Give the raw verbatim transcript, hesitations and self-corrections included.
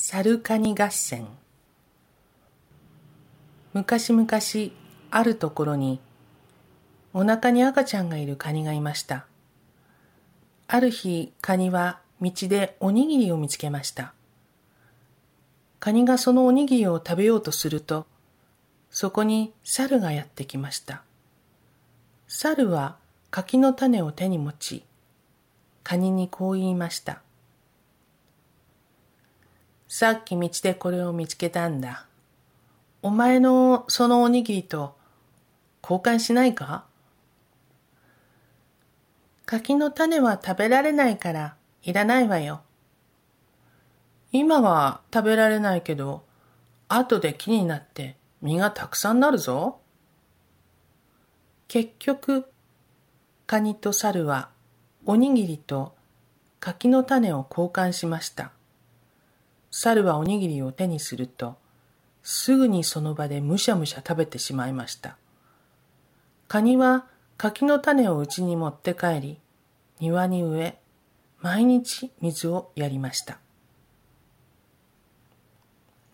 猿カニ合戦。昔々あるところにお腹に赤ちゃんがいるカニがいました。ある日、カニは道でおにぎりを見つけました。カニがそのおにぎりを食べようとすると、そこに猿がやってきました。猿は柿の種を手に持ち、カニにこう言いました。さっき道でこれを見つけたんだ。お前のそのおにぎりと交換しないか？柿の種は食べられないからいらないわよ。今は食べられないけど、後で木になって実がたくさんなるぞ。結局、カニと猿はおにぎりと柿の種を交換しました。猿はおにぎりを手にすると、すぐにその場でむしゃむしゃ食べてしまいました。カニは柿の種を家に持って帰り、庭に植え、毎日水をやりました。